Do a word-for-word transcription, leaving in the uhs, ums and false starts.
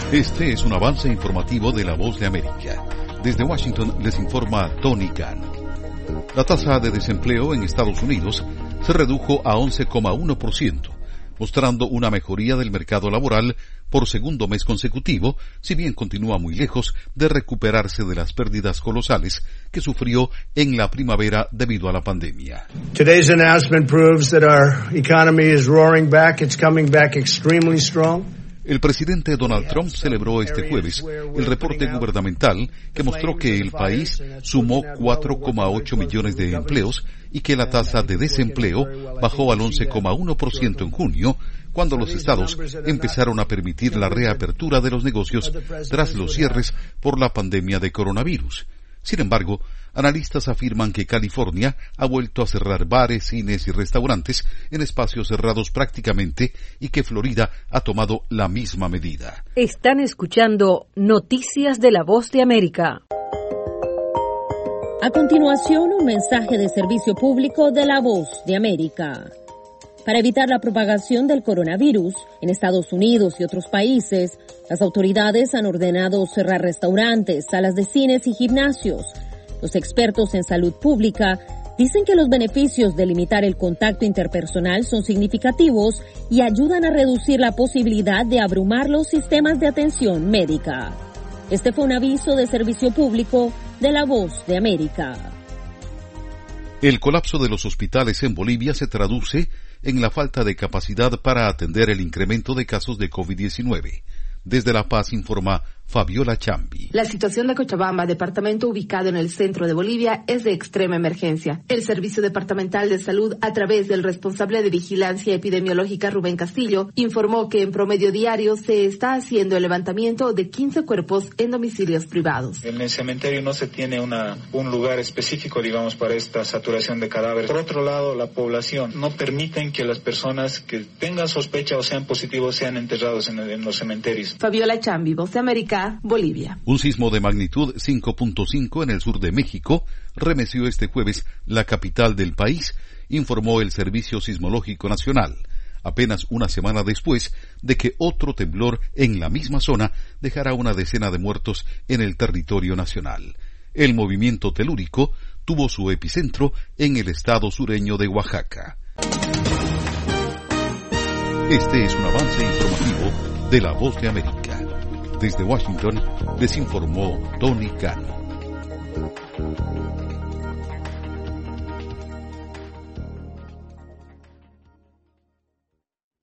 Este es un avance informativo de La Voz de América. Desde Washington les informa Tony Khan. La tasa de desempleo en Estados Unidos se redujo a once coma uno por ciento, mostrando una mejoría del mercado laboral por segundo mes consecutivo, si bien continúa muy lejos de recuperarse de las pérdidas colosales que sufrió en la primavera debido a la pandemia. Today's announcement proves that our economy is roaring back. It's coming back extremely strong. El presidente Donald Trump celebró este jueves el reporte gubernamental que mostró que el país sumó cuatro coma ocho millones de empleos y que la tasa de desempleo bajó al once coma uno por ciento en junio, cuando los estados empezaron a permitir la reapertura de los negocios tras los cierres por la pandemia de coronavirus. Sin embargo, analistas afirman que California ha vuelto a cerrar bares, cines y restaurantes en espacios cerrados prácticamente y que Florida ha tomado la misma medida. Están escuchando Noticias de La Voz de América. A continuación, un mensaje de servicio público de La Voz de América. Para evitar la propagación del coronavirus en Estados Unidos y otros países, las autoridades han ordenado cerrar restaurantes, salas de cines y gimnasios. Los expertos en salud pública dicen que los beneficios de limitar el contacto interpersonal son significativos y ayudan a reducir la posibilidad de abrumar los sistemas de atención médica. Este fue un aviso de servicio público de La Voz de América. El colapso de los hospitales en Bolivia se traduce en la falta de capacidad para atender el incremento de casos de COVID diecinueve. Desde La Paz informa Fabiola Chambi. La situación de Cochabamba, departamento ubicado en el centro de Bolivia, es de extrema emergencia. El Servicio Departamental de Salud, a través del responsable de Vigilancia Epidemiológica Rubén Castillo, informó que en promedio diario se está haciendo el levantamiento de quince cuerpos en domicilios privados. En el cementerio no se tiene una, un lugar específico, digamos, para esta saturación de cadáveres. Por otro lado, la población no permiten que las personas que tengan sospecha o sean positivos sean enterrados en, en los cementerios. Fabiola Chambi, Voz de América, Bolivia. Un sismo de magnitud cinco punto cinco en el sur de México remeció este jueves la capital del país, informó el Servicio Sismológico Nacional, apenas una semana después de que otro temblor en la misma zona dejara una decena de muertos en el territorio nacional. El movimiento telúrico tuvo su epicentro en el estado sureño de Oaxaca. Este es un avance informativo de La Voz de América. Desde Washington les informó Tony Khan.